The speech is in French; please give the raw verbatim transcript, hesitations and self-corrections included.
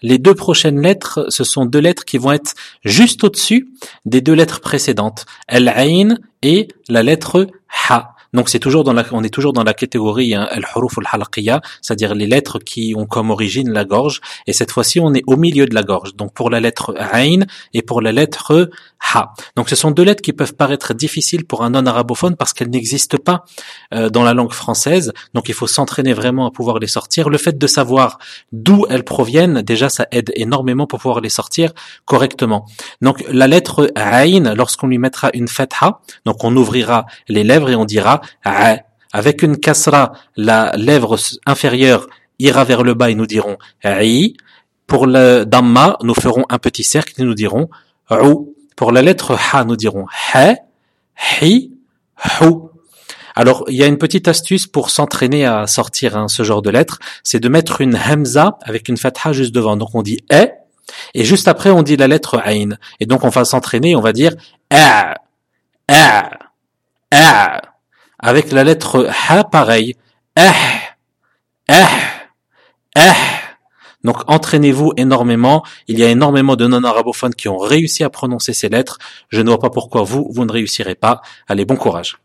les deux prochaines lettres, ce sont deux lettres qui vont être juste au-dessus des deux lettres précédentes, al-ayn et la lettre ha. Donc c'est toujours dans la, on est toujours dans la catégorie hein, al-huruf al-halaqiyya, c'est-à-dire les lettres qui ont comme origine la gorge. Et cette fois-ci, on est au milieu de la gorge. Donc pour la lettre ayn et pour la lettre ha. Donc ce sont deux lettres qui peuvent paraître difficiles pour un non-arabophone parce qu'elles n'existent pas euh, dans la langue française. Donc il faut s'entraîner vraiment à pouvoir les sortir. Le fait de savoir d'où elles proviennent, déjà ça aide énormément pour pouvoir les sortir correctement. Donc la lettre ayn, lorsqu'on lui mettra une fatha, donc on ouvrira les lèvres et on dira a. Avec une kasra, la lèvre inférieure ira vers le bas et nous dirons i. Pour le damma, nous ferons un petit cercle et nous dirons ou. Pour la lettre ha, nous dirons ha, hi, hou. Alors, il y a une petite astuce pour s'entraîner à sortir hein, ce genre de lettres, c'est de mettre une hamza avec une fatha juste devant. Donc on dit e, et juste après on dit la lettre ayn. Et donc on va s'entraîner, on va dire a, a, a. Avec la lettre ha, pareil, ah, ah, ah. Donc entraînez-vous énormément. Il y a énormément de non-arabophones qui ont réussi à prononcer ces lettres. Je ne vois pas pourquoi vous, vous ne réussirez pas. Allez, bon courage.